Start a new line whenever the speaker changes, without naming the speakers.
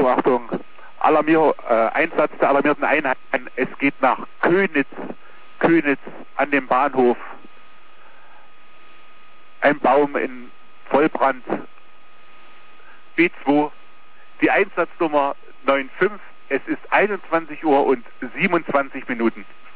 Achtung. Einsatz der alarmierten Einheiten. Es geht nach Köniz an dem Bahnhof. Ein Baum in Vollbrand. B2. Die Einsatznummer 95. Es ist 21 Uhr und 27 Minuten.